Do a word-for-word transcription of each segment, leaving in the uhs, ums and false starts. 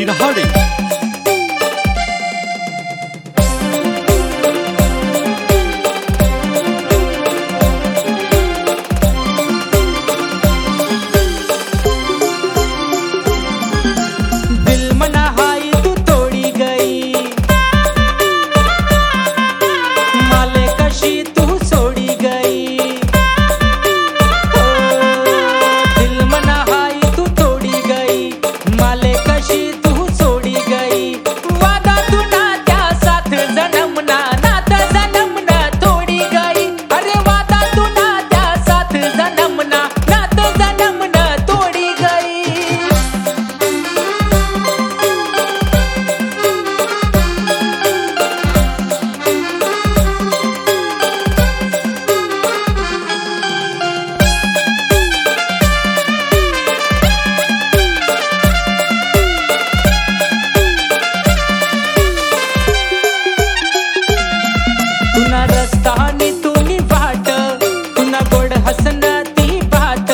Harding. दिल मना high तू तोड़ी गई, माले कशी तू सोड़ी गई। ओ, दिल मना हाई तू तोड़ी गई, माले कशी तू सोड़ी गई। वादा तू ना त्या साथ जन्म ना नात जन्म ना तोड़ी गई। अरे वादा तू ना त्या साथ जन्म ना नात जन्म ना तोड़ी गई। तुना रस्ता नी तुनी वाट, तुना गोड हसना ती बात।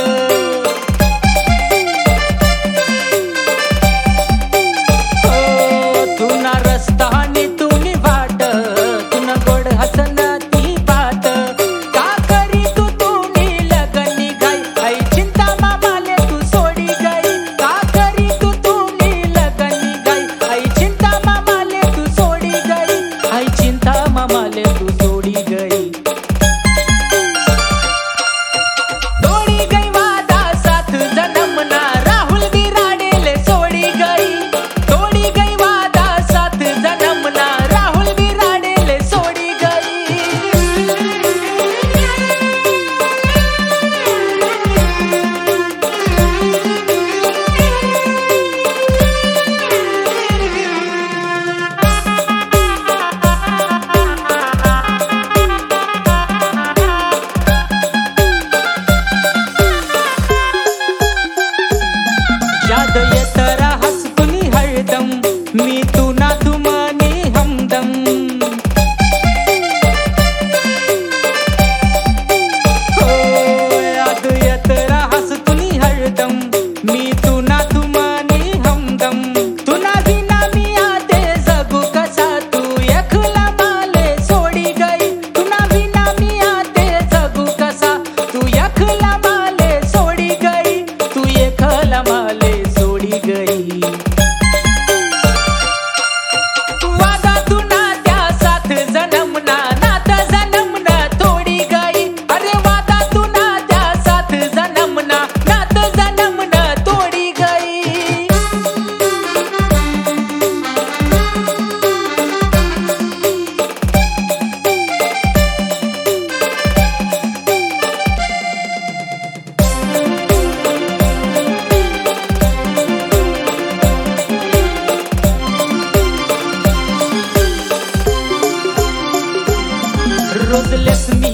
ओ, तुना रस्ता नी तुनी वाट, तुना गोड हसना ती बात। का करी तू तुनी लगनी गई, आई चिंता मामाले तू सोडी गई। का करी तू तुनी लगनी गई, आई चिंता मामाले तू सोडी गई। आई चिंता मामाले तू सोडी गई। तोड़ी गई वादा साथ जन्म ना, राहुल बिराडेले सोडी गई। तोड़ी गई वादा साथ जन्म ना, राहुल बिराडेले सोडी याद येत राहस कुणी हरदम, मी तू ना तू मनी हमदम। हो, याद येत राहस कुणी हरदम, मी तू ना तू मनी हमदम। तुना विना मी आते जगू कसा, तू एकला माले सोडी गई। तुना विना मी आते जगू कसा, तू एकला माले सोडी गई। तू एकला माले सोडी गई। वादा तू ना त्या साथ जन्म ना नात जन्म ना तोड़ी गई। अरे वादा तू ना त्या साथ जन्म ना नात जन्म ना तोड़ी गई। रोज लेस मी